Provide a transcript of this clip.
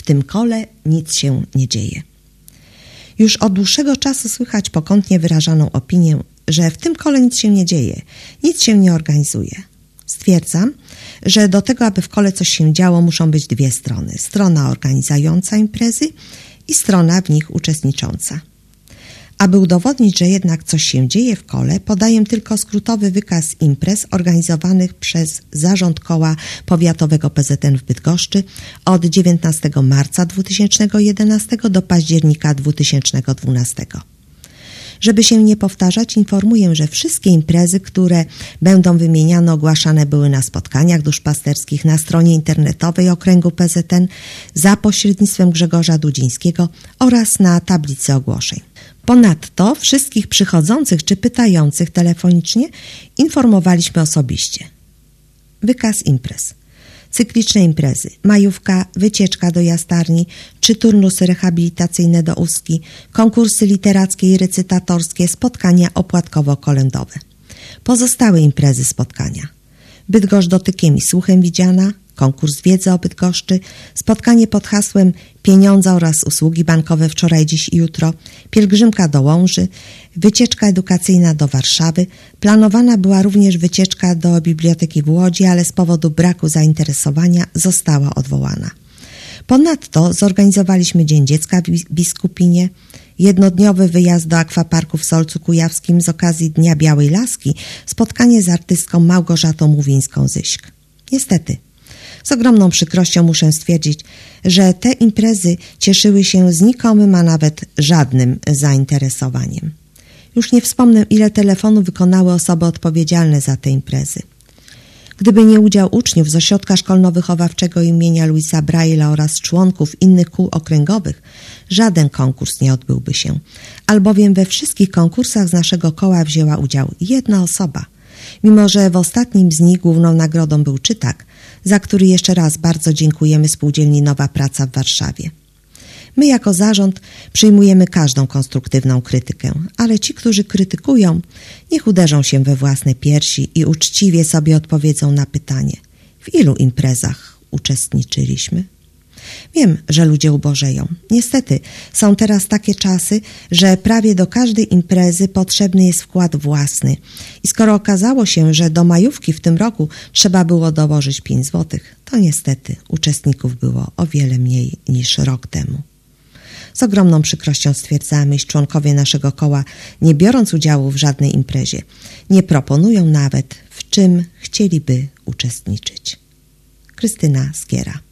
W tym kole nic się nie dzieje. Już od dłuższego czasu słychać pokątnie wyrażaną opinię, że w tym kole nic się nie dzieje, nic się nie organizuje. Stwierdzam, że do tego, aby w kole coś się działo, muszą być dwie strony. Strona organizująca imprezy i strona w nich uczestnicząca. Aby udowodnić, że jednak coś się dzieje w kole, podaję tylko skrótowy wykaz imprez organizowanych przez Zarząd Koła Powiatowego PZN w Bydgoszczy od 19 marca 2011 do października 2012. Żeby się nie powtarzać, informuję, że wszystkie imprezy, które będą wymieniane, ogłaszane były na spotkaniach duszpasterskich na stronie internetowej Okręgu PZN za pośrednictwem Grzegorza Dudzińskiego oraz na tablicy ogłoszeń. Ponadto wszystkich przychodzących czy pytających telefonicznie informowaliśmy osobiście. Wykaz imprez. Cykliczne imprezy, majówka, wycieczka do Jastarni, 3 turnusy rehabilitacyjne do Ustki, konkursy literackie i recytatorskie, spotkania opłatkowo-kolędowe. Pozostałe imprezy spotkania. Bydgoszcz dotykiem i słuchem widziana, konkurs wiedzy o Bydgoszczy, spotkanie pod hasłem pieniądze oraz usługi bankowe wczoraj, dziś i jutro, pielgrzymka do Łomży, wycieczka edukacyjna do Warszawy. Planowana była również wycieczka do biblioteki w Łodzi, ale z powodu braku zainteresowania została odwołana. Ponadto zorganizowaliśmy Dzień Dziecka w Biskupinie, jednodniowy wyjazd do akwaparku w Solcu Kujawskim z okazji Dnia Białej Laski, spotkanie z artystką Małgorzatą Mówińską-Zyśk. Niestety, z ogromną przykrością muszę stwierdzić, że te imprezy cieszyły się znikomym, a nawet żadnym zainteresowaniem. Już nie wspomnę, ile telefonów wykonały osoby odpowiedzialne za te imprezy. Gdyby nie udział uczniów z Ośrodka Szkolno-Wychowawczego imienia Louisa Braille'a oraz członków innych kół okręgowych, żaden konkurs nie odbyłby się, albowiem we wszystkich konkursach z naszego koła wzięła udział jedna osoba, mimo że w ostatnim z nich główną nagrodą był czytak, za który jeszcze raz bardzo dziękujemy Spółdzielni Nowa Praca w Warszawie. My jako zarząd przyjmujemy każdą konstruktywną krytykę, ale ci, którzy krytykują, niech uderzą się we własne piersi i uczciwie sobie odpowiedzą na pytanie, w ilu imprezach uczestniczyliśmy? Wiem, że ludzie ubożeją. Niestety są teraz takie czasy, że prawie do każdej imprezy potrzebny jest wkład własny. I skoro okazało się, że do majówki w tym roku trzeba było dołożyć 5 zł, to niestety uczestników było o wiele mniej niż rok temu. Z ogromną przykrością stwierdzamy, iż członkowie naszego koła, nie biorąc udziału w żadnej imprezie, nie proponują nawet, w czym chcieliby uczestniczyć. Krystyna Skiera.